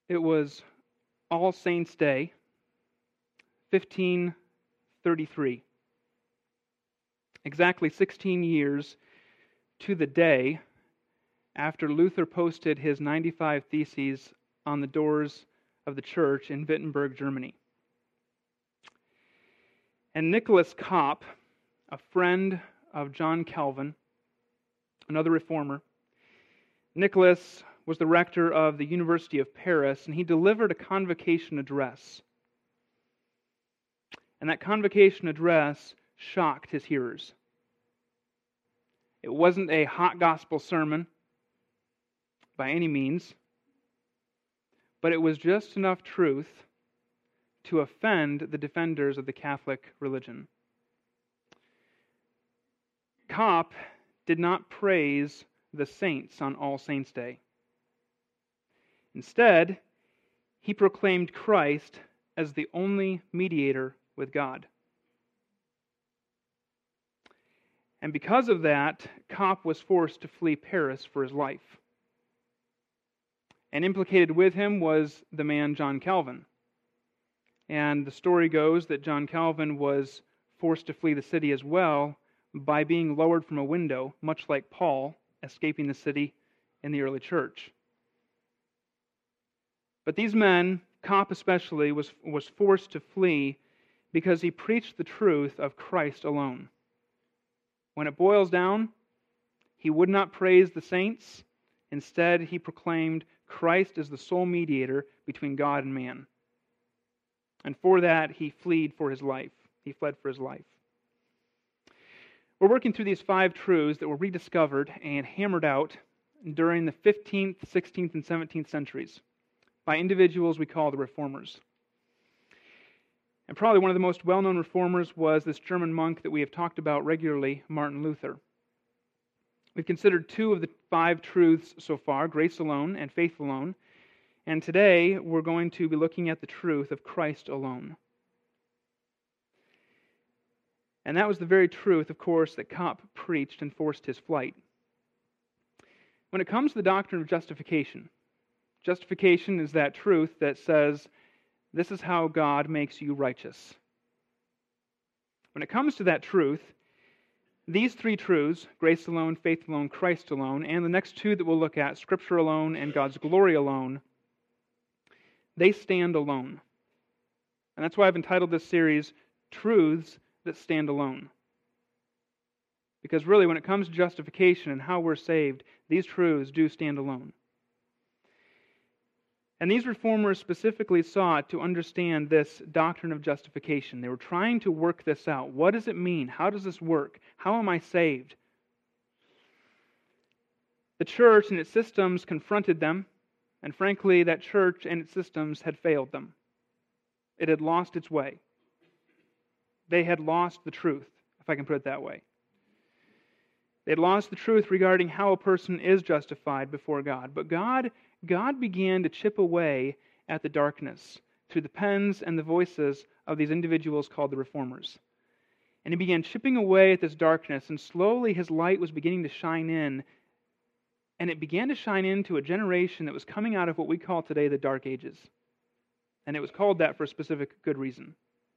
It was All Saints' Day, 1533. Exactly 16 years to the day after Luther posted his 95 Theses on the doors of the church in Wittenberg, Germany. And Nicholas Kopp, a friend of John Calvin, another reformer, Nicholas was the rector of the University of Paris, and he delivered a convocation address. And that convocation address shocked his hearers. It wasn't a hot gospel sermon by any means, but it was just enough truth to offend the defenders of the Catholic religion. Kopp did not praise the saints on All Saints' Day. Instead, he proclaimed Christ as the only mediator with God. And because of that, Kopp was forced to flee Paris for his life. And implicated with him was the man John Calvin. And the story goes that John Calvin was forced to flee the city as well by being lowered from a window, much like Paul escaping the city in the early church. But these men, Kopp especially, was forced to flee because he preached the truth of Christ alone. When it boils down, he would not praise the saints. Instead, he proclaimed Christ as the sole mediator between God and man. And for that, he fled for his life. We're working through these 5 truths that were rediscovered and hammered out during the 15th, 16th, and 17th centuries by individuals we call the Reformers. And probably one of the most well-known reformers was this German monk that we have talked about regularly, Martin Luther. We've considered 2 of the 5 truths so far, grace alone and faith alone. And today we're going to be looking at the truth of Christ alone. And that was the very truth, of course, that Kopp preached and forced his flight. When it comes to the doctrine of justification is that truth that says, this is how God makes you righteous. When it comes to that truth, these 3 truths, grace alone, faith alone, Christ alone, and the next 2 that we'll look at, Scripture alone and God's glory alone, they stand alone. And that's why I've entitled this series, Truths That Stand Alone. Because really, when it comes to justification and how we're saved, these truths do stand alone. And these reformers specifically sought to understand this doctrine of justification. They were trying to work this out. What does it mean? How does this work? How am I saved? The church and its systems confronted them, and frankly, that church and its systems had failed them. It had lost its way. They had lost the truth, if I can put it that way. They had lost the truth regarding how a person is justified before God. But God began to chip away at the darkness through the pens and the voices of these individuals called the Reformers. And He began chipping away at this darkness, and slowly His light was beginning to shine in. And it began to shine into a generation that was coming out of what we call today the Dark Ages. And it was called that for a specific good reason.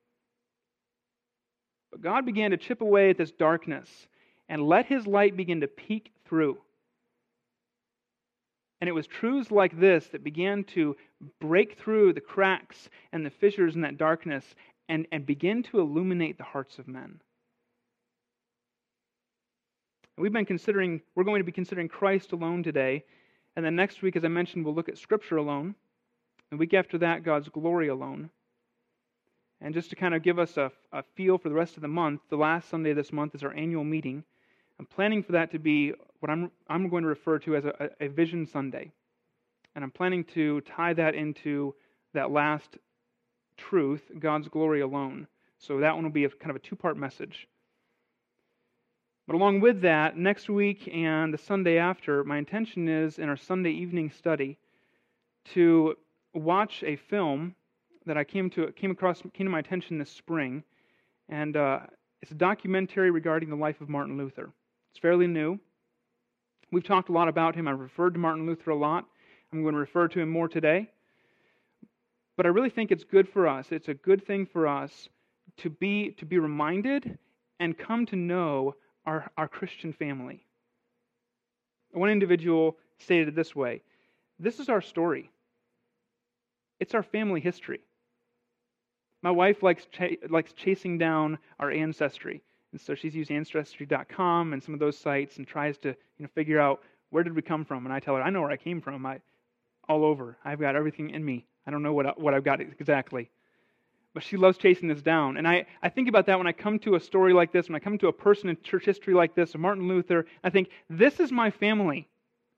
But God began to chip away at this darkness and let His light begin to peek through. And it was truths like this that began to break through the cracks and the fissures in that darkness and begin to illuminate the hearts of men. We're going to be considering Christ alone today. And then next week, as I mentioned, we'll look at Scripture alone. The week after that, God's glory alone. And just to kind of give us a feel for the rest of the month, the last Sunday of this month is our annual meeting. I'm planning for that to be what I'm going to refer to as a Vision Sunday. And I'm planning to tie that into that last truth, God's glory alone. So that one will be kind of a 2-part message. But along with that, next week and the Sunday after, my intention is in our Sunday evening study to watch a film that came to my attention this spring, and it's a documentary regarding the life of Martin Luther. It's fairly new. We've talked a lot about him. I've referred to Martin Luther a lot. I'm going to refer to him more today. But I really think it's good for us. It's a good thing for us to be reminded and come to know our Christian family. One individual stated it this way: this is our story. It's our family history. My wife likes chasing down our ancestry. And so she's used Ancestry.com and some of those sites and tries to figure out, where did we come from? And I tell her, I know where I came from. All over. I've got everything in me. I don't know what I've got exactly. But she loves chasing this down. And I think about that when I come to a story like this, when I come to a person in church history like this, of Martin Luther, I think, this is my family.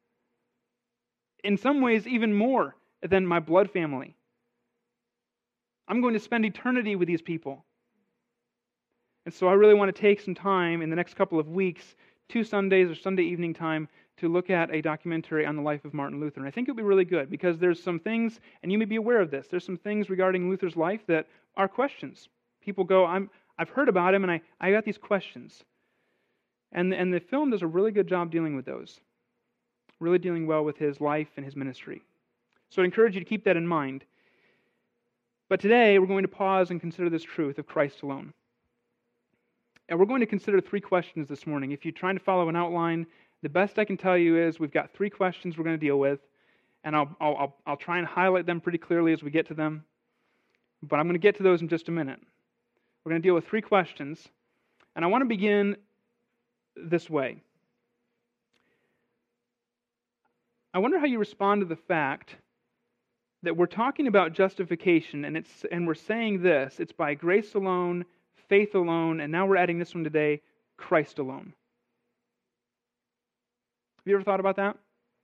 In some ways, even more than my blood family. I'm going to spend eternity with these people. And so I really want to take some time in the next couple of weeks, 2 Sundays or Sunday evening time, to look at a documentary on the life of Martin Luther. And I think it'll be really good because there's some things, and you may be aware of this, there's some things regarding Luther's life that are questions. People go, I've heard about him, and I got these questions. And the film does a really good job dealing with those. Really dealing well with his life and his ministry. So I encourage you to keep that in mind. But today, we're going to pause and consider this truth of Christ alone. And we're going to consider 3 questions this morning. If you're trying to follow an outline, the best I can tell you is we've got 3 questions we're going to deal with, and I'll try and highlight them pretty clearly as we get to them. But I'm going to get to those in just a minute. We're going to deal with 3 questions, and I want to begin this way. I wonder how you respond to the fact that we're talking about justification, and we're saying this: it's by grace alone, faith alone, and now we're adding this one today, Christ alone. Have you ever thought about that?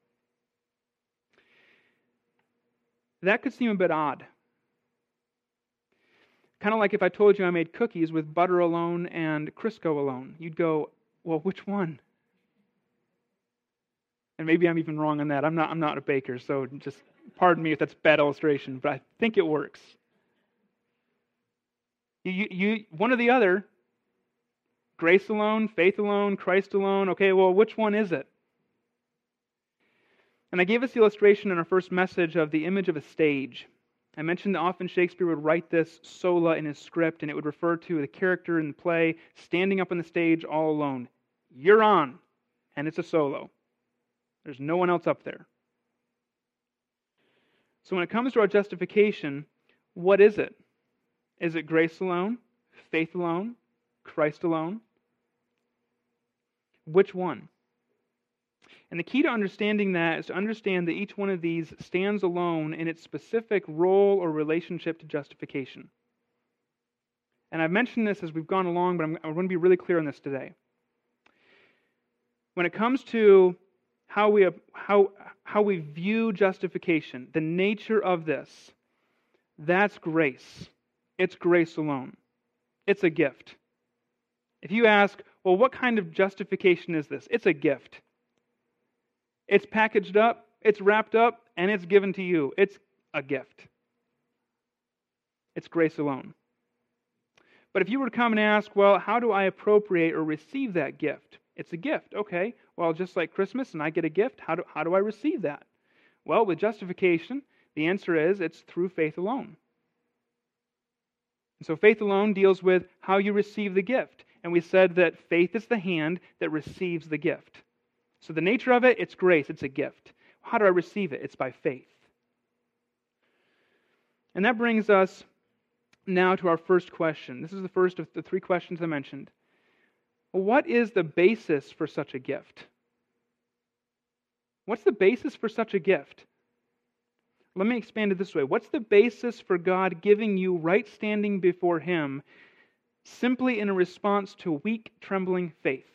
That could seem a bit odd. Kind of like if I told you I made cookies with butter alone and Crisco alone. You'd go, well, which one? And maybe I'm even wrong on that. I'm not a baker, so just pardon me if that's a bad illustration, but I think it works. You one or the other. Grace alone, faith alone, Christ alone. Okay, well, which one is it? And I gave us the illustration in our first message of the image of a stage. I mentioned that often Shakespeare would write this sola in his script, and it would refer to the character in the play standing up on the stage all alone. You're on, and it's a solo. There's no one else up there. So when it comes to our justification, what is it? Is it grace alone, faith alone, Christ alone? Which one? And the key to understanding that is to understand that each one of these stands alone in its specific role or relationship to justification. And I've mentioned this as we've gone along, but I'm going to be really clear on this today. When it comes to how we view justification, the nature of this, that's grace. It's grace alone. It's a gift. If you ask, well, what kind of justification is this? It's a gift. It's packaged up, it's wrapped up, and it's given to you. It's a gift. It's grace alone. But if you were to come and ask, well, how do I appropriate or receive that gift? It's a gift. Okay, well, just like Christmas and I get a gift, how do I receive that? Well, with justification, the answer is it's through faith alone. And so faith alone deals with how you receive the gift. And we said that faith is the hand that receives the gift. So the nature of it, it's grace, it's a gift. How do I receive it? It's by faith. And that brings us now to our first question. This is the first of the 3 questions I mentioned. What is the basis for such a gift? What's the basis for such a gift? Let me expand it this way. What's the basis for God giving you right standing before Him simply in a response to weak, trembling faith?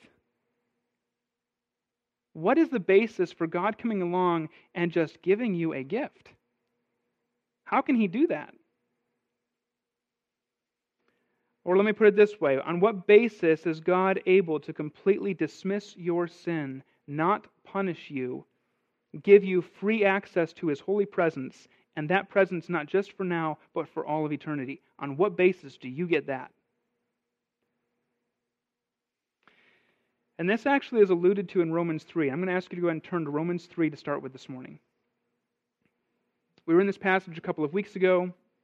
What is the basis for God coming along and just giving you a gift? How can He do that? Or let me put it this way. On what basis is God able to completely dismiss your sin, not punish you, give you free access to His holy presence, and that presence not just for now, but for all of eternity? On what basis do you get that? And this actually is alluded to in Romans 3. I'm going to ask you to go ahead and turn to Romans 3 to start with this morning. We were in this passage a couple of weeks ago.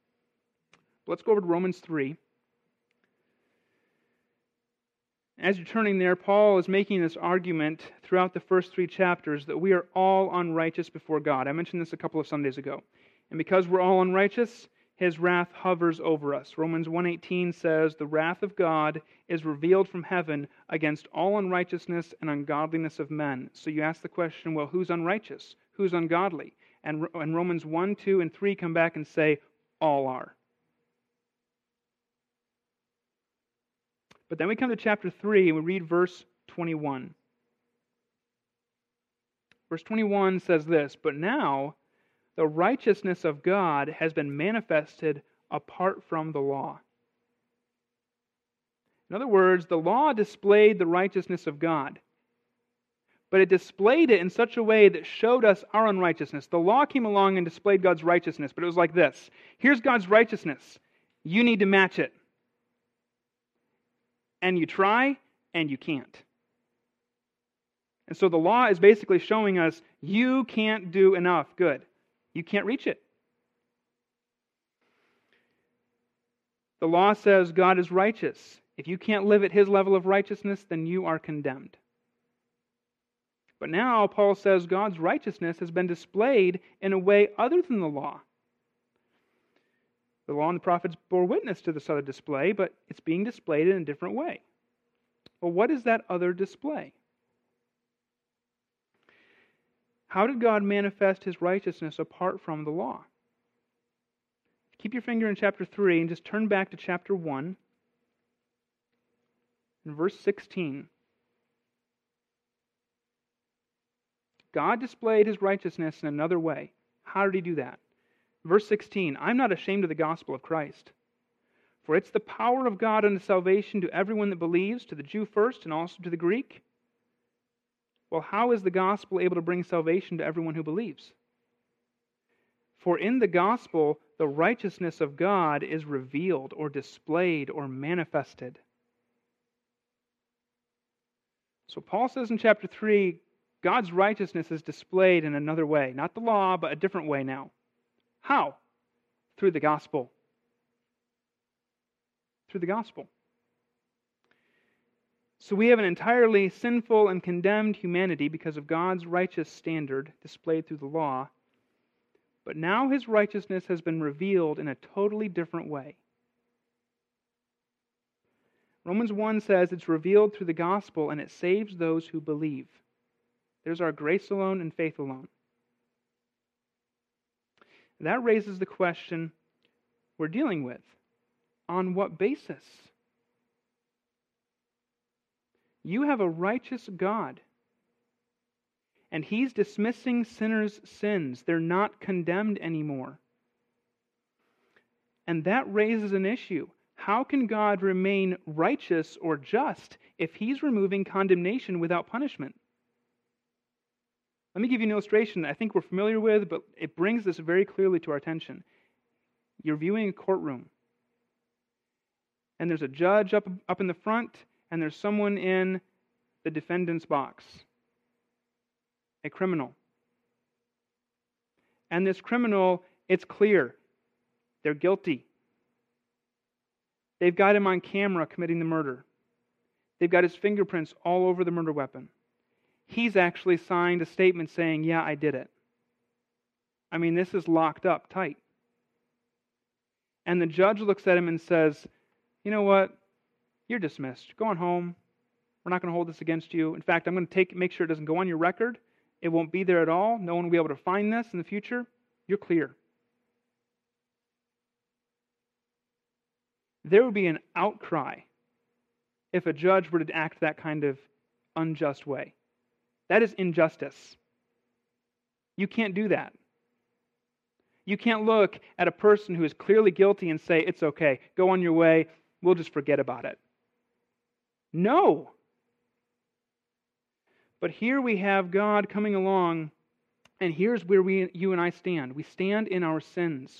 Let's go over to Romans 3. As you're turning there, Paul is making this argument throughout the first 3 chapters that we are all unrighteous before God. I mentioned this a couple of Sundays ago. And because we're all unrighteous, His wrath hovers over us. Romans 1:18 says, "The wrath of God is revealed from heaven against all unrighteousness and ungodliness of men." So you ask the question, well, who's unrighteous? Who's ungodly? And Romans 1, 2, and 3 come back and say, all are. But then we come to chapter 3 and we read verse 21. Verse 21 says this, "But now the righteousness of God has been manifested apart from the law." In other words, the law displayed the righteousness of God. But it displayed it in such a way that showed us our unrighteousness. The law came along and displayed God's righteousness, but it was like this. Here's God's righteousness. You need to match it. And you try, and you can't. And so the law is basically showing us you can't do enough good. You can't reach it. The law says God is righteous. If you can't live at His level of righteousness, then you are condemned. But now Paul says God's righteousness has been displayed in a way other than the law. The law and the prophets bore witness to this other display, but it's being displayed in a different way. Well, what is that other display? How did God manifest His righteousness apart from the law? Keep your finger in chapter 3 and just turn back to chapter 1 and verse 16. God displayed His righteousness in another way. How did He do that? Verse 16, "I'm not ashamed of the gospel of Christ, for it's the power of God unto salvation to everyone that believes, to the Jew first and also to the Greek." Well, how is the gospel able to bring salvation to everyone who believes? For in the gospel, the righteousness of God is revealed or displayed or manifested. So Paul says in chapter 3, God's righteousness is displayed in another way. Not the law, but a different way now. How? Through the gospel. Through the gospel. So we have an entirely sinful and condemned humanity because of God's righteous standard displayed through the law. But now His righteousness has been revealed in a totally different way. Romans 1 says it's revealed through the gospel and it saves those who believe. There's our grace alone and faith alone. That raises the question we're dealing with. On what basis? You have a righteous God, and He's dismissing sinners' sins. They're not condemned anymore. And that raises an issue. How can God remain righteous or just if He's removing condemnation without punishment? Let me give you an illustration that I think we're familiar with, but it brings this very clearly to our attention. You're viewing a courtroom, and there's a judge up in the front, and there's someone in the defendant's box, a criminal. And this criminal, it's clear, they're guilty. They've got him on camera committing the murder. They've got his fingerprints all over the murder weapon. He's actually signed a statement saying, yeah, I did it. I mean, this is locked up tight. And the judge looks at him and says, you know what? You're dismissed. Go on home. We're not going to hold this against you. In fact, I'm going to make sure it doesn't go on your record. It won't be there at all. No one will be able to find this in the future. You're clear. There would be an outcry if a judge were to act that kind of unjust way. That is injustice. You can't do that. You can't look at a person who is clearly guilty and say, it's okay, go on your way, we'll just forget about it. No. But here we have God coming along, and here's where you and I stand. We stand in our sins.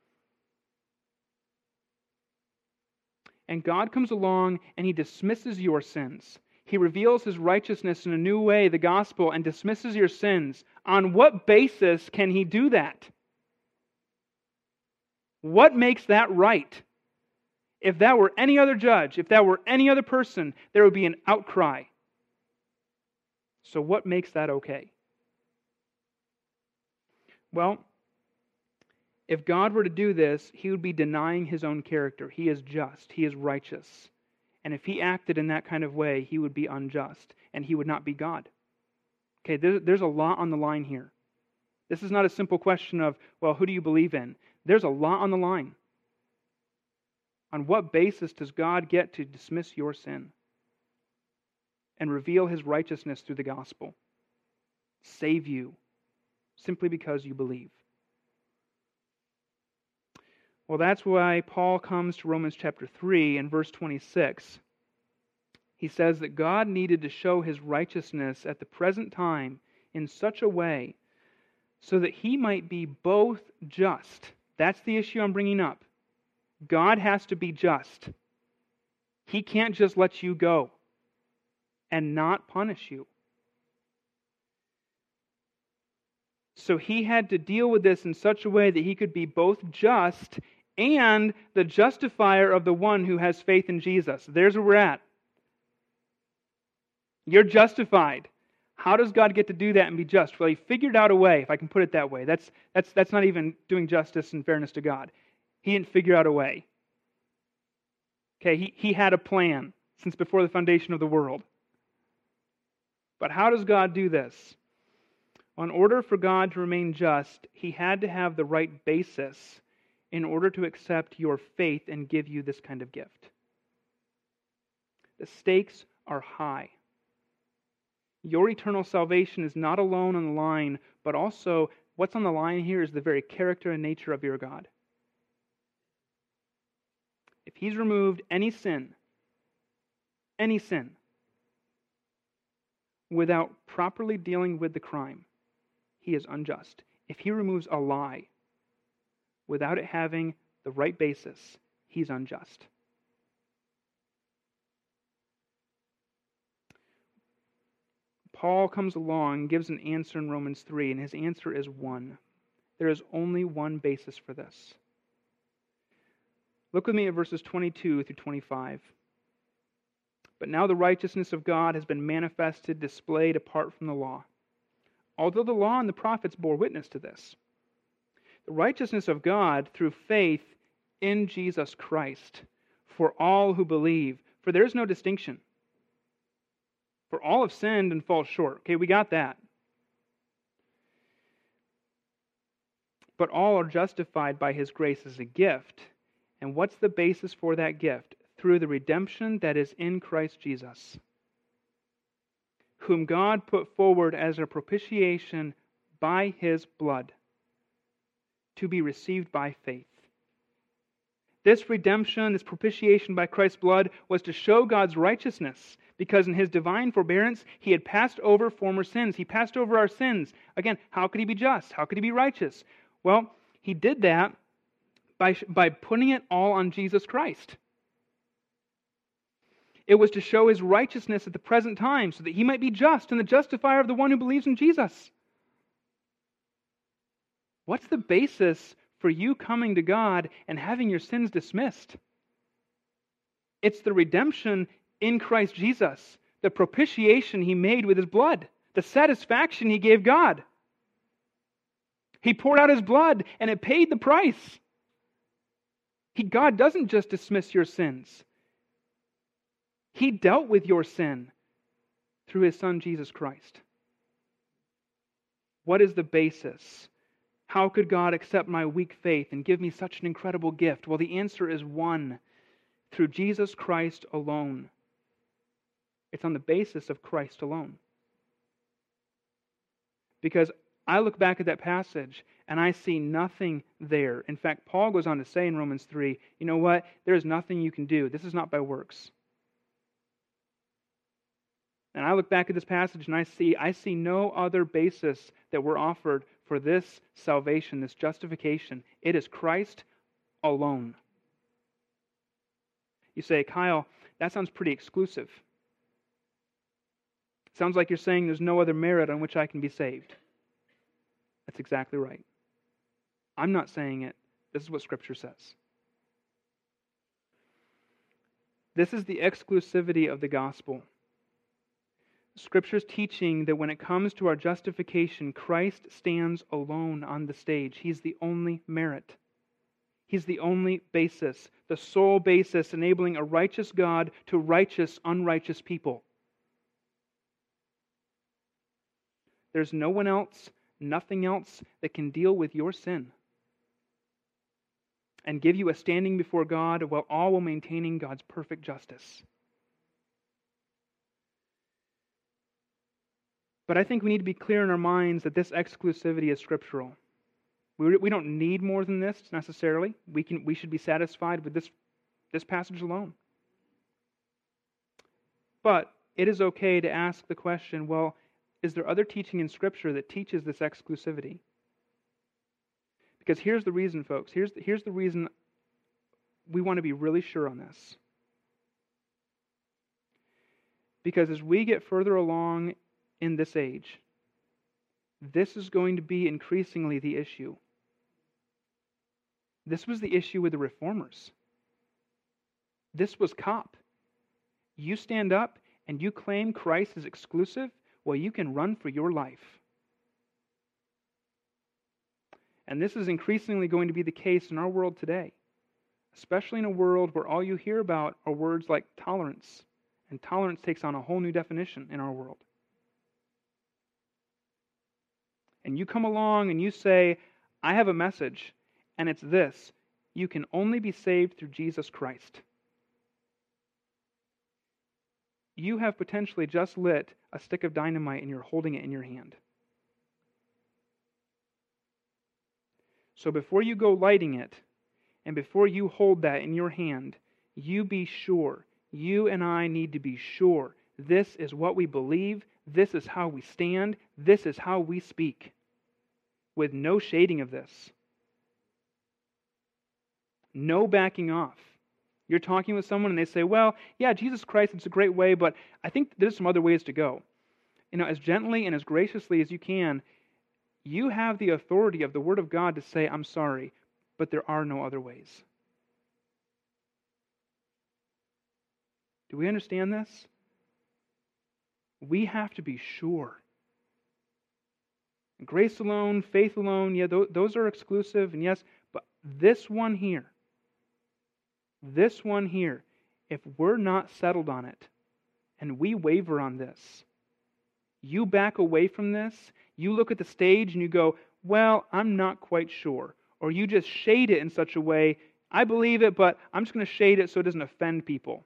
And God comes along and He dismisses your sins. He reveals His righteousness in a new way, the gospel, and dismisses your sins. On what basis can He do that? What makes that right? if that were any other judge, if that were any other person, there would be an outcry. So what makes that okay? Well, if God were to do this, he would be denying his own character. He is just. He is righteous. And if he acted in that kind of way, he would be unjust, and he would not be God. Okay, there's a lot on the line here. This is not a simple question of, well, who do you believe in? There's a lot on the line. On what basis does God get to dismiss your sin and reveal his righteousness through the gospel? Save you simply because you believe. Well, that's why Paul comes to Romans chapter 3 and verse 26. He says that God needed to show his righteousness at the present time in such a way so that he might be both just. That's the issue I'm bringing up. God has to be just. He can't just let you go and not punish you. So he had to deal with this in such a way that he could be both just and the justifier of the one who has faith in Jesus. There's where we're at. You're justified. How does God get to do that and be just? Well, he figured out a way, if I can put it that way. That's not even doing justice and fairness to God. He didn't figure out a way. Okay, he had a plan since before the foundation of the world. But how does God do this? In order for God to remain just, he had to have the right basis in order to accept your faith and give you this kind of gift. The stakes are high. Your eternal salvation is not alone on the line, but also what's on the line here is the very character and nature of your God. If he's removed any sin, without properly dealing with the crime, he is unjust. If he removes a lie without it having the right basis, he's unjust. Paul comes along and gives an answer in Romans 3, and his answer is one. There is only one basis for this. Look with me at verses 22 through 25. But now the righteousness of God has been manifested, displayed apart from the law. Although the law and the prophets bore witness to this. The righteousness of God through faith in Jesus Christ for all who believe. For there is no distinction. For all have sinned and fall short. Okay, we got that. But all are justified by his grace as a gift. And what's the basis for that gift? Through the redemption that is in Christ Jesus, whom God put forward as a propitiation by his blood, to be received by faith. This redemption, this propitiation by Christ's blood, was to show God's righteousness, because in his divine forbearance, he had passed over former sins. He passed over our sins. Again, how could he be just? How could he be righteous? Well, he did that by putting it all on Jesus Christ. It was to show his righteousness at the present time, so that he might be just and the justifier of the one who believes in Jesus. What's the basis for you coming to God and having your sins dismissed? It's the redemption in Christ Jesus, the propitiation he made with his blood, the satisfaction he gave God. He poured out his blood and it paid the price. God doesn't just dismiss your sins. He dealt with your sin through his Son, Jesus Christ. What is the basis? How could God accept my weak faith and give me such an incredible gift? Well, the answer is one. Through Jesus Christ alone. It's on the basis of Christ alone. Because I look back at that passage and I see nothing there. In fact, Paul goes on to say in Romans 3, you know what? There is nothing you can do. This is not by works. And I look back at this passage and I see no other basis that we're offered for this salvation, this justification. It is Christ alone. You say, Kyle, that sounds pretty exclusive. Sounds like you're saying there's no other merit on which I can be saved. That's exactly right. I'm not saying it. This is what Scripture says. This is the exclusivity of the gospel. Scripture's teaching that when it comes to our justification, Christ stands alone on the stage. He's the only merit. He's the only basis, the sole basis enabling a righteous God to righteous, unrighteous people. There's no one else, nothing else that can deal with your sin and give you a standing before God while maintaining God's perfect justice. But I think we need to be clear in our minds that this exclusivity is scriptural. We don't need more than this necessarily. We should be satisfied with this passage alone. But it is okay to ask the question, well, is there other teaching in Scripture that teaches this exclusivity? Because here's the reason, folks. Here's the reason we want to be really sure on this. Because as we get further along in this age, this is going to be increasingly the issue. This was the issue with the reformers. This was COP. You stand up and you claim Christ is exclusive, well, you can run for your life. And this is increasingly going to be the case in our world today, especially in a world where all you hear about are words like tolerance, and tolerance takes on a whole new definition in our world. And you come along and you say, I have a message, and it's this: you can only be saved through Jesus Christ. You have potentially just lit a stick of dynamite and you're holding it in your hand. So before you go lighting it, and before you hold that in your hand, you be sure, you and I need to be sure, this is what we believe, this is how we stand, this is how we speak, with no shading of this. No backing off. You're talking with someone and they say, well, yeah, Jesus Christ, it's a great way, but I think there's some other ways to go. As gently and as graciously as you can, you have the authority of the Word of God to say, I'm sorry, but there are no other ways. Do we understand this? We have to be sure. Grace alone, faith alone, yeah, those are exclusive, and yes, but this one here, if we're not settled on it, and we waver on this, you back away from this, you look at the stage and you go, well, I'm not quite sure. Or you just shade it in such a way, I believe it, but I'm just going to shade it so it doesn't offend people.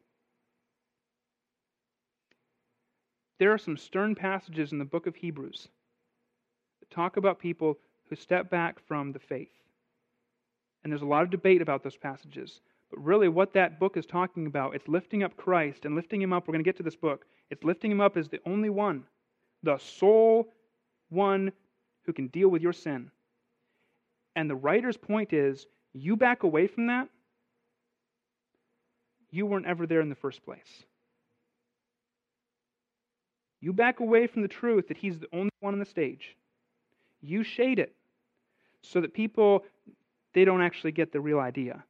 There are some stern passages in the book of Hebrews that talk about people who step back from the faith. And there's a lot of debate about those passages. But really what that book is talking about, it's lifting up Christ and lifting Him up. We're going to get to this book. It's lifting Him up as the only one, the sole one who can deal with your sin. And the writer's point is, you back away from that, you weren't ever there in the first place. You back away from the truth that He's the only one on the stage. You shade it so that people, they don't actually get the real idea.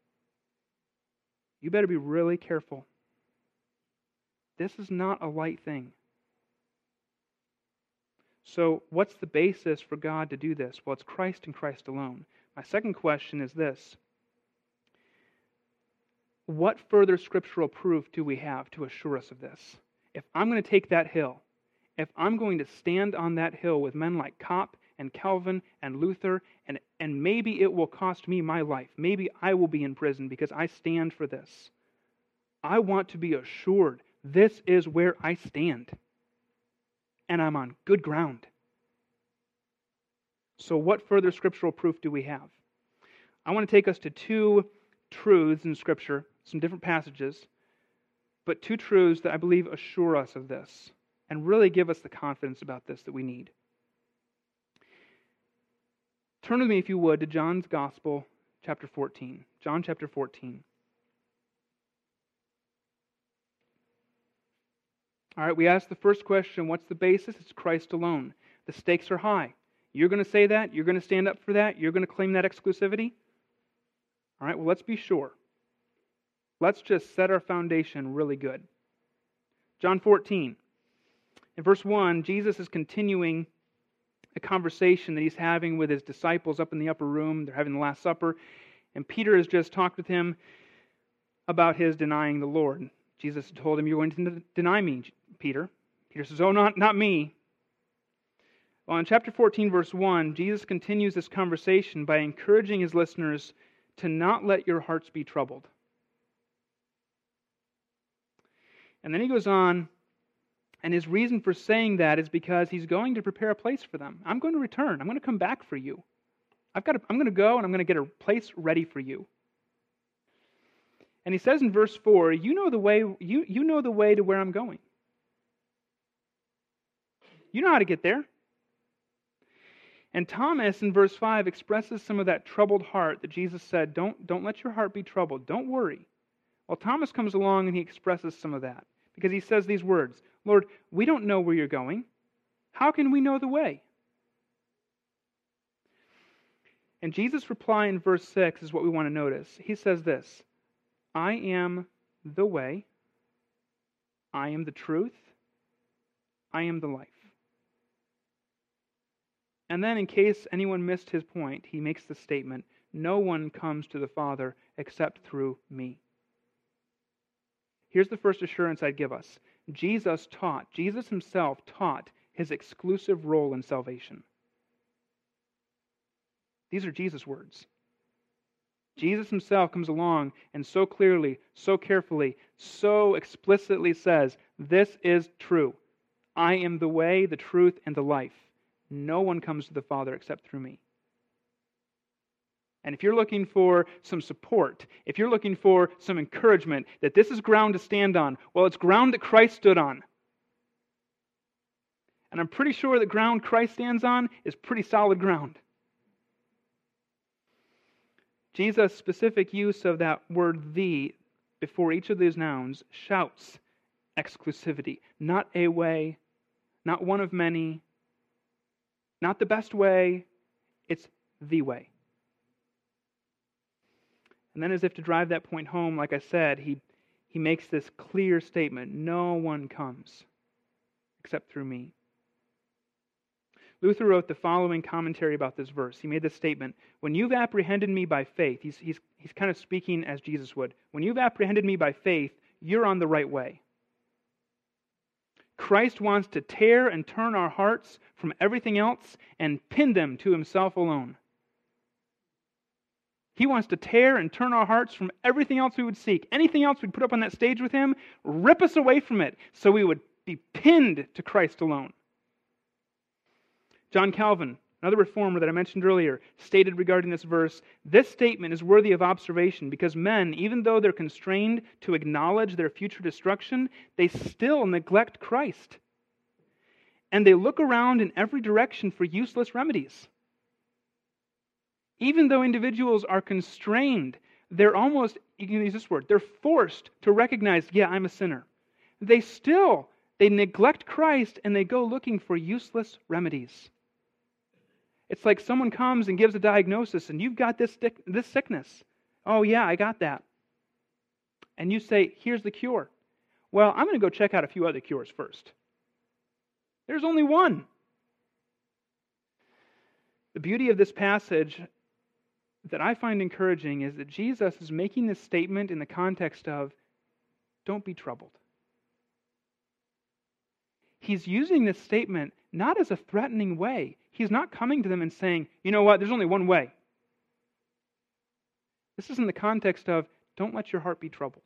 You better be really careful. This is not a light thing. So, what's the basis for God to do this? Well, it's Christ and Christ alone. My second question is this: what further scriptural proof do we have to assure us of this? If I'm going to take that hill, if I'm going to stand on that hill with men like Kopp and Calvin and Luther, and maybe it will cost me my life, maybe I will be in prison because I stand for this, I want to be assured this is where I stand. And I'm on good ground. So what further scriptural proof do we have? I want to take us to two truths in Scripture, some different passages, but two truths that I believe assure us of this and really give us the confidence about this that we need. Turn with me, if you would, to John's Gospel, chapter 14. John chapter 14. All right, we asked the first question, what's the basis? It's Christ alone. The stakes are high. You're going to say that? You're going to stand up for that? You're going to claim that exclusivity? All right, well, let's be sure. Let's just set our foundation really good. John 14. In verse 1, Jesus is continuing a conversation that he's having with his disciples up in the upper room. They're having the Last Supper. And Peter has just talked with him about his denying the Lord. Jesus told him, "You're going to deny me, Peter." Peter says, "Oh, not me." Well, in chapter 14, verse 1, Jesus continues this conversation by encouraging his listeners to not let your hearts be troubled. And then he goes on, and his reason for saying that is because he's going to prepare a place for them. I'm going to return. I'm going to come back for you. I'm going to go, and I'm going to get a place ready for you. And he says in verse 4, you know the way to where I'm going. You know how to get there. And Thomas in verse 5 expresses some of that troubled heart that Jesus said, don't let your heart be troubled. Don't worry. Well, Thomas comes along and he expresses some of that because he says these words, "Lord, we don't know where you're going. How can we know the way?" And Jesus' reply in verse 6 is what we want to notice. He says this, "I am the way, I am the truth, I am the life." And then, in case anyone missed his point, he makes the statement, "No one comes to the Father except through me." Here's the first assurance I'd give us. Jesus himself taught his exclusive role in salvation. These are Jesus' words. Jesus himself comes along and so clearly, so carefully, so explicitly says, "This is true. I am the way, the truth, and the life. No one comes to the Father except through me." And if you're looking for some support, if you're looking for some encouragement that this is ground to stand on, well, it's ground that Christ stood on. And I'm pretty sure the ground Christ stands on is pretty solid ground. Jesus' specific use of that word "the" before each of these nouns shouts exclusivity. Not a way, not one of many, not the best way, it's the way. And then as if to drive that point home, like I said, he makes this clear statement, "No one comes except through me." Luther wrote the following commentary about this verse. He made this statement, "When you've apprehended me by faith," he's kind of speaking as Jesus would, "when you've apprehended me by faith, you're on the right way. Christ wants to tear and turn our hearts from everything else and pin them to himself alone. He wants to tear and turn our hearts from everything else we would seek. Anything else we'd put up on that stage with him, rip us away from it so we would be pinned to Christ alone." John Calvin, another reformer that I mentioned earlier, stated regarding this verse, "This statement is worthy of observation because men, even though they're constrained to acknowledge their future destruction, they still neglect Christ. And they look around in every direction for useless remedies. Even though individuals are constrained, they're almost, you can use this word, they're forced to recognize, yeah, I'm a sinner. They neglect Christ and they go looking for useless remedies. It's like someone comes and gives a diagnosis and you've got this sickness. Oh yeah, I got that. And you say, here's the cure. Well, I'm going to go check out a few other cures first. There's only one. The beauty of this passage that I find encouraging is that Jesus is making this statement in the context of, don't be troubled. He's using this statement not as a threatening way. He's not coming to them and saying, you know what, there's only one way. This is in the context of, don't let your heart be troubled.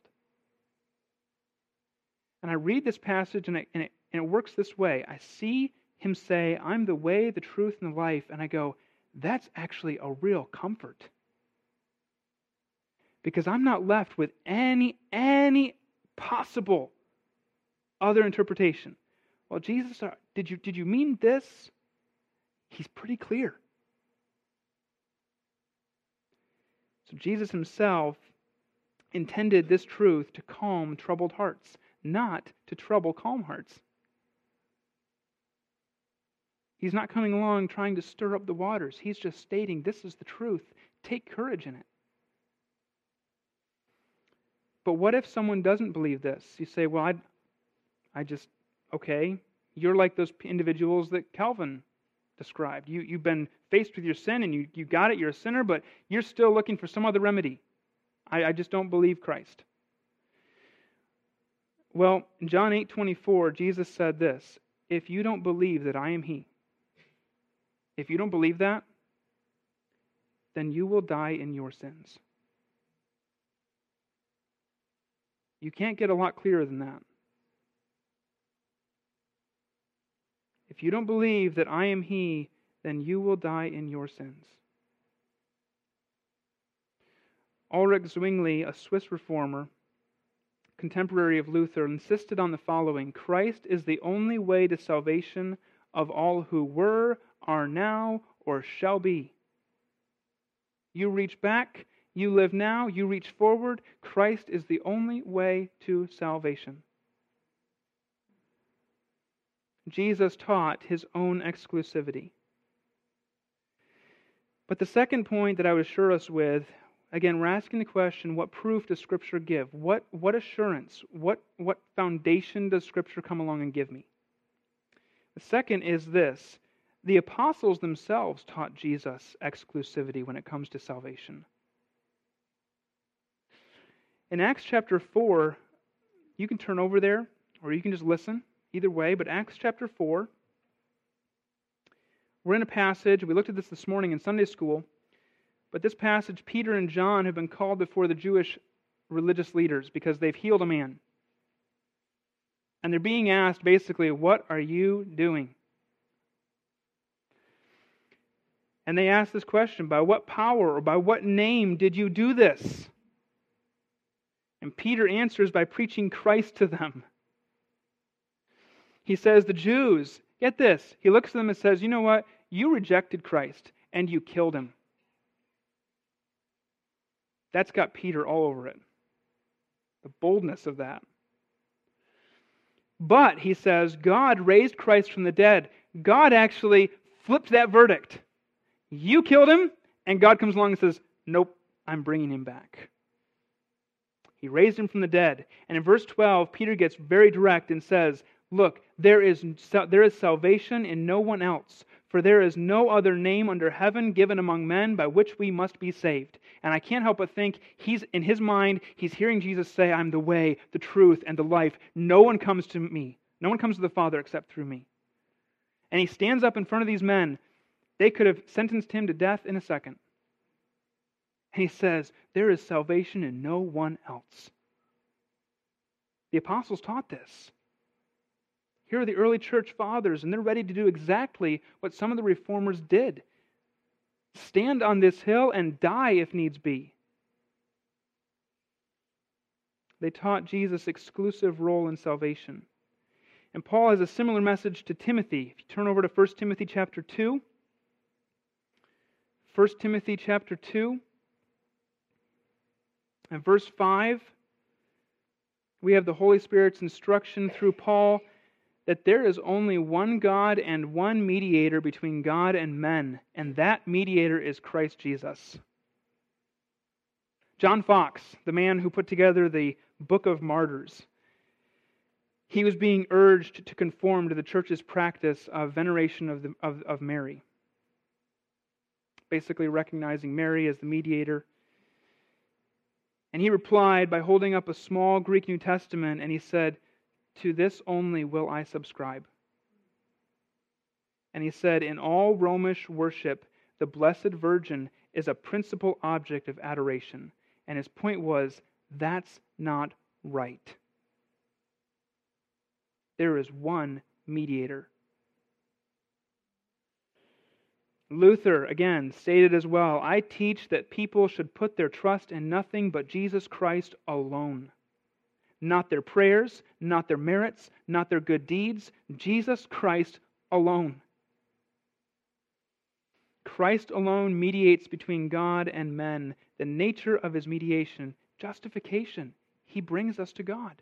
And I read this passage and it works this way. I see him say, I'm the way, the truth, and the life. And I go, that's actually a real comfort. Because I'm not left with any possible other interpretation. Well, Jesus, did you mean this? He's pretty clear. So Jesus himself intended this truth to calm troubled hearts, not to trouble calm hearts. He's not coming along trying to stir up the waters. He's just stating this is the truth. Take courage in it. But what if someone doesn't believe this? You say, well, okay, you're like those individuals that Calvin described. You've been faced with your sin and you got it, you're a sinner, but you're still looking for some other remedy. I just don't believe Christ. Well, in John 8:24, Jesus said this, if you don't believe that I am He, if you don't believe that, then you will die in your sins. You can't get a lot clearer than that. If you don't believe that I am He, then you will die in your sins. Ulrich Zwingli, a Swiss reformer, contemporary of Luther, insisted on the following: Christ is the only way to salvation of all who were, are now, or shall be. You reach back, you live now, you reach forward. Christ is the only way to salvation. Jesus taught His own exclusivity. But the second point that I would assure us with, again, we're asking the question, what proof does Scripture give? What assurance, what foundation does Scripture come along and give me? The second is this: the apostles themselves taught Jesus exclusivity when it comes to salvation. In Acts chapter 4, you can turn over there, or you can just listen, either way, but Acts chapter 4, we're in a passage, we looked at this morning in Sunday school, but this passage, Peter and John have been called before the Jewish religious leaders because they've healed a man. And they're being asked basically, what are you doing? And they ask this question, by what power or by what name did you do this? And Peter answers by preaching Christ to them. He says, the Jews, get this, he looks at them and says, you know what? You rejected Christ and you killed Him. That's got Peter all over it. The boldness of that. But, he says, God raised Christ from the dead. God actually flipped that verdict. You killed Him, and God comes along and says, nope, I'm bringing Him back. He raised Him from the dead. And in verse 12, Peter gets very direct and says, look, there is salvation in no one else, for there is no other name under heaven given among men by which we must be saved. And I can't help but think, in his mind, he's hearing Jesus say, I'm the way, the truth, and the life. No one comes to me. No one comes to the Father except through me. And he stands up in front of these men. They could have sentenced him to death in a second. And he says, there is salvation in no one else. The apostles taught this. Here are the early church fathers, and they're ready to do exactly what some of the reformers did. Stand on this hill and die if needs be. They taught Jesus' exclusive role in salvation. And Paul has a similar message to Timothy. If you turn over to 1 Timothy chapter 2. 1 Timothy chapter 2. And verse 5. We have the Holy Spirit's instruction through Paul that there is only one God and one mediator between God and men, and that mediator is Christ Jesus. John Fox, the man who put together the Book of Martyrs, he was being urged to conform to the church's practice of veneration of Mary, basically recognizing Mary as the mediator. And he replied by holding up a small Greek New Testament, and he said, to this only will I subscribe. And he said, in all Romish worship, the Blessed Virgin is a principal object of adoration. And his point was, that's not right. There is one mediator. Luther, again, stated as well, I teach that people should put their trust in nothing but Jesus Christ alone. Not their prayers, not their merits, not their good deeds, Jesus Christ alone. Christ alone mediates between God and men. The nature of His mediation, justification. He brings us to God.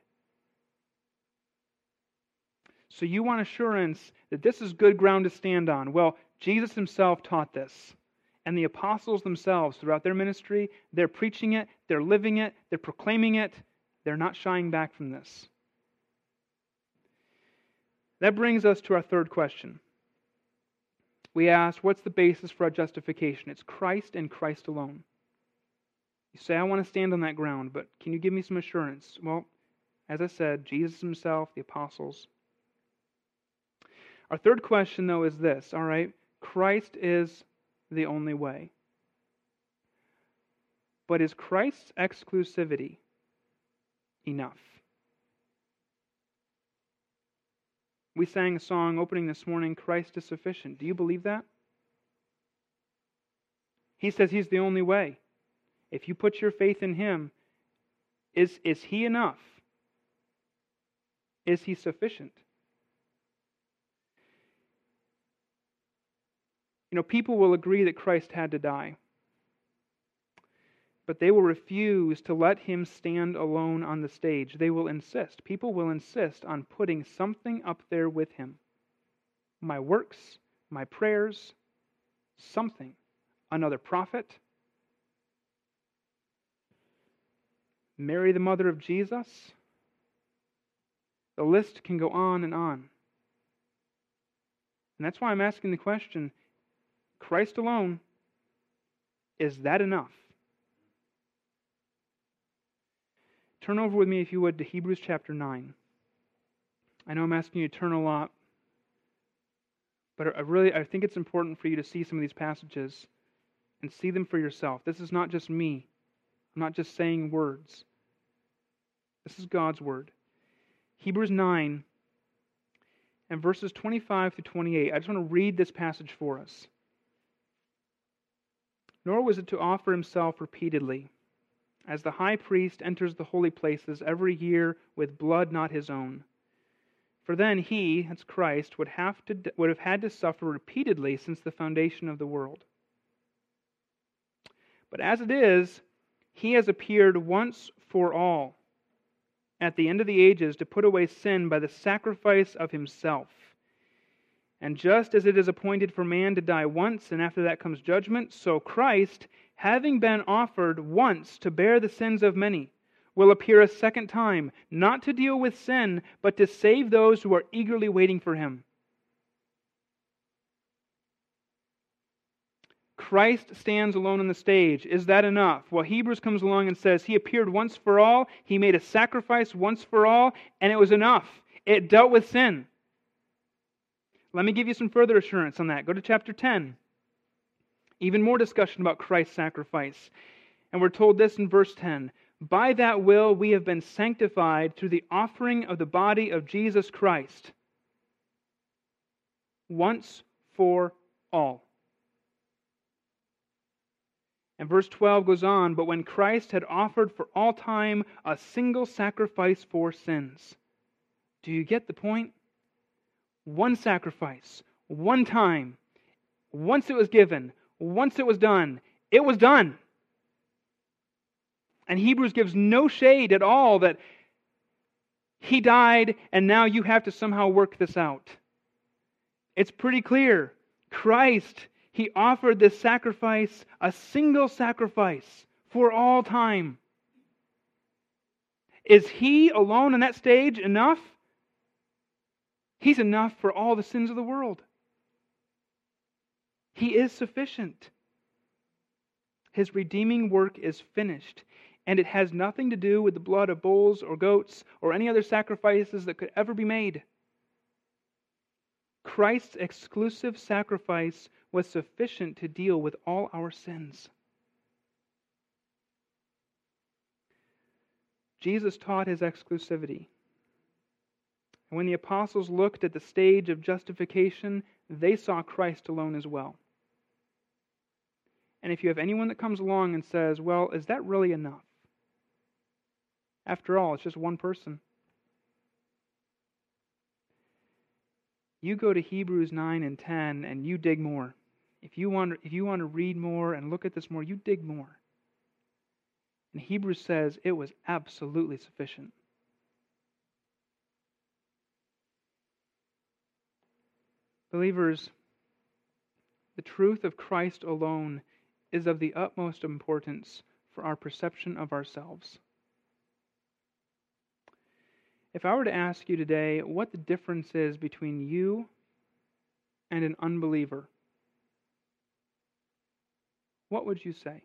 So you want assurance that this is good ground to stand on. Well, Jesus Himself taught this. And the apostles themselves, throughout their ministry, they're preaching it, they're living it, they're proclaiming it. They're not shying back from this. That brings us to our third question. We asked, what's the basis for our justification? It's Christ and Christ alone. You say, I want to stand on that ground, but can you give me some assurance? Well, as I said, Jesus himself, the apostles. Our third question, though, is this. All right, Christ is the only way. But is Christ's exclusivity enough? We sang a song opening this morning, Christ is sufficient. Do you believe that? He says he's the only way. If you put your faith in him, is he enough? Is he sufficient? You know, people will agree that Christ had to die, but they will refuse to let him stand alone on the stage. They will insist. People will insist on putting something up there with him. My works, my prayers, something. Another prophet. Mary, the mother of Jesus. The list can go on and on. And that's why I'm asking the question, Christ alone, is that enough? Turn over with me, if you would, to Hebrews chapter 9. I know I'm asking you to turn a lot, but I think it's important for you to see some of these passages and see them for yourself. This is not just me. I'm not just saying words. This is God's word. Hebrews 9 and verses 25 through 28. I just want to read this passage for us. Nor was it to offer himself repeatedly, as the high priest enters the holy places every year with blood not his own. For then he, that's Christ, would have had to suffer repeatedly since the foundation of the world. But as it is, he has appeared once for all at the end of the ages to put away sin by the sacrifice of himself. And just as it is appointed for man to die once, and after that comes judgment, so Christ, having been offered once to bear the sins of many, will appear a second time, not to deal with sin, but to save those who are eagerly waiting for him. Christ stands alone on the stage. Is that enough? Well, Hebrews comes along and says he appeared once for all, he made a sacrifice once for all, and it was enough. It dealt with sin. Let me give you some further assurance on that. Go to chapter 10. Even more discussion about Christ's sacrifice. And we're told this in verse 10. By that will we have been sanctified through the offering of the body of Jesus Christ. Once for all. And verse 12 goes on, but when Christ had offered for all time a single sacrifice for sins. Do you get the point? One sacrifice, one time, once it was given, once it was done, it was done. And Hebrews gives no shade at all that he died and now you have to somehow work this out. It's pretty clear. Christ, he offered this sacrifice, a single sacrifice for all time. Is he alone on that stage enough? He's enough for all the sins of the world. He is sufficient. His redeeming work is finished, and it has nothing to do with the blood of bulls or goats or any other sacrifices that could ever be made. Christ's exclusive sacrifice was sufficient to deal with all our sins. Jesus taught his exclusivity. And when the apostles looked at the stage of justification, they saw Christ alone as well. And if you have anyone that comes along and says, well, is that really enough? After all, it's just one person. You go to Hebrews 9 and 10 and you dig more. If you want to read more and look at this more, you dig more. And Hebrews says it was absolutely sufficient. Believers, the truth of Christ alone is of the utmost importance for our perception of ourselves. If I were to ask you today what the difference is between you and an unbeliever, what would you say?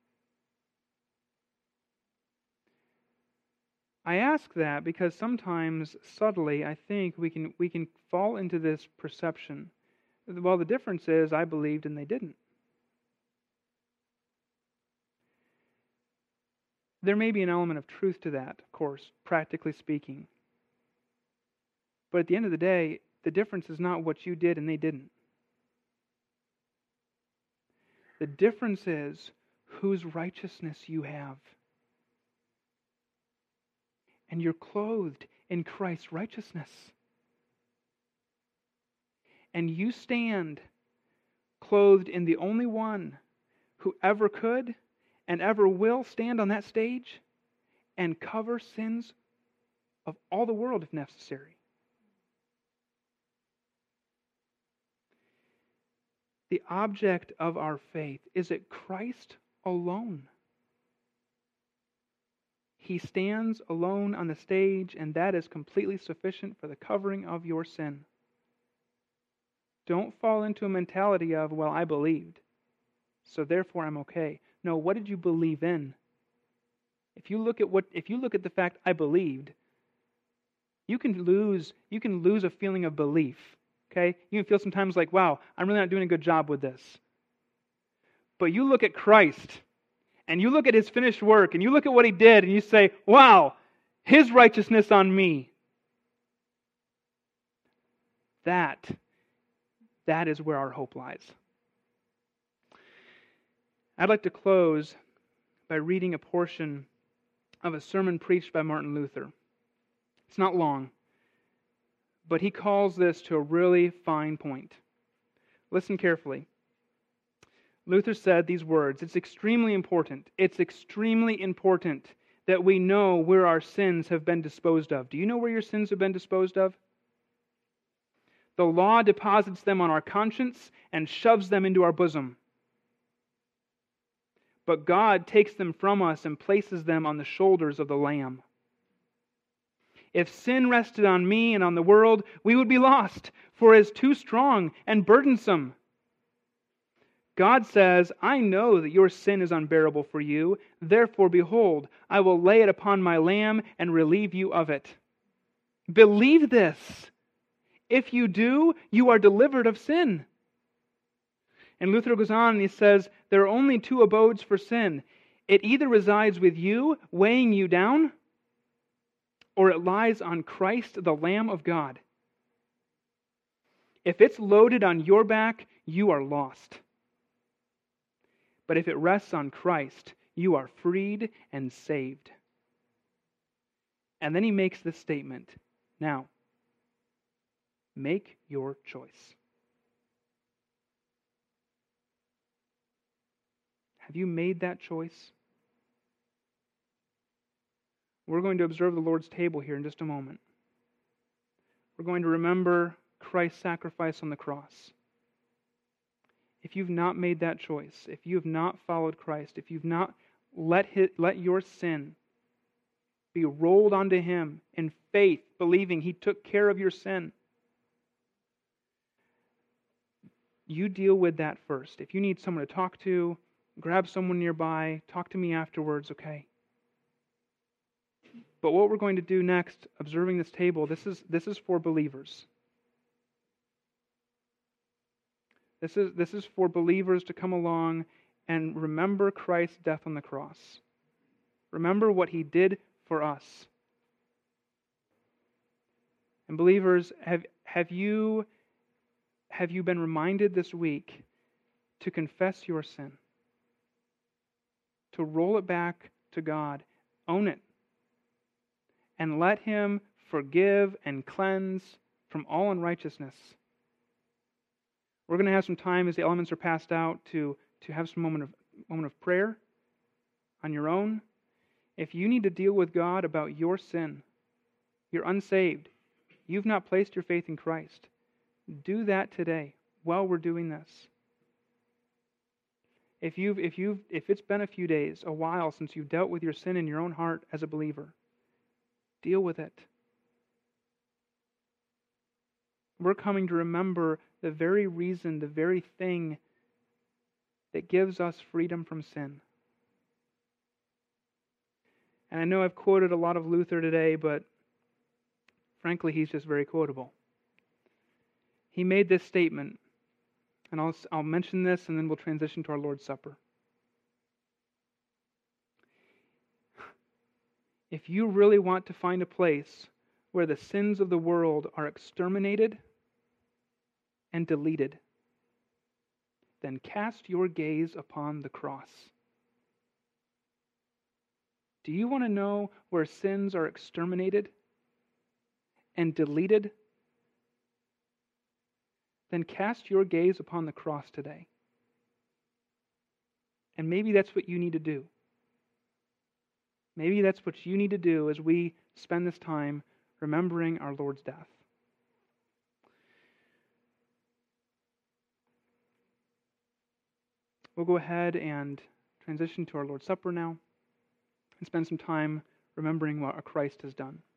I ask that because sometimes, subtly, I think we can fall into this perception. Well, the difference is I believed and they didn't. There may be an element of truth to that, of course, practically speaking. But at the end of the day, the difference is not what you did and they didn't. The difference is whose righteousness you have. And you're clothed in Christ's righteousness. And you stand clothed in the only one who ever could and ever will stand on that stage and cover sins of all the world if necessary. The object of our faith is at Christ alone. He stands alone on the stage, and that is completely sufficient for the covering of your sin. Don't fall into a mentality of, well, I believed, so therefore I'm okay. No, what did you believe in? If you look at the fact I believed, you can lose a feeling of belief. Okay? You can feel sometimes like, wow, I'm really not doing a good job with this. But you look at Christ, and you look at His finished work, and you look at what He did, and you say, wow, His righteousness on me. That is where our hope lies. I'd like to close by reading a portion of a sermon preached by Martin Luther. It's not long, but he calls this to a really fine point. Listen carefully. Luther said these words, it's extremely important that we know where our sins have been disposed of. Do you know where your sins have been disposed of? The law deposits them on our conscience and shoves them into our bosom. But God takes them from us and places them on the shoulders of the Lamb. If sin rested on me and on the world, we would be lost, for it is too strong and burdensome. God says, I know that your sin is unbearable for you. Therefore, behold, I will lay it upon my Lamb and relieve you of it. Believe this. If you do, you are delivered of sin. And Luther goes on and he says, there are only two abodes for sin. It either resides with you, weighing you down, or it lies on Christ, the Lamb of God. If it's loaded on your back, you are lost. But if it rests on Christ, you are freed and saved. And then he makes this statement. Now, make your choice. Have you made that choice? We're going to observe the Lord's table here in just a moment. We're going to remember Christ's sacrifice on the cross. If you've not made that choice, if you have not followed Christ, if you've not let your sin be rolled onto Him in faith, believing He took care of your sin, you deal with that first. If you need someone to talk to, grab someone nearby, talk to me afterwards, okay? But what we're going to do next, observing this table, this is for believers. This is for believers to come along and remember Christ's death on the cross. Remember what He did for us. And believers, have you been reminded this week to confess your sin? To roll it back to God, own it, and let Him forgive and cleanse from all unrighteousness. We're going to have some time as the elements are passed out to have some moment of prayer on your own. If you need to deal with God about your sin, you're unsaved, you've not placed your faith in Christ, do that today while we're doing this. If it's been a few days, a while since you've dealt with your sin in your own heart as a believer, deal with it. We're coming to remember the very reason, the very thing that gives us freedom from sin. And I know I've quoted a lot of Luther today, but frankly, he's just very quotable. He made this statement, and I'll mention this and then we'll transition to our Lord's Supper. If you really want to find a place where the sins of the world are exterminated and deleted, then cast your gaze upon the cross. Do you want to know where sins are exterminated and deleted? Then cast your gaze upon the cross today. And maybe that's what you need to do. Maybe that's what you need to do as we spend this time remembering our Lord's death. We'll go ahead and transition to our Lord's Supper now and spend some time remembering what our Christ has done.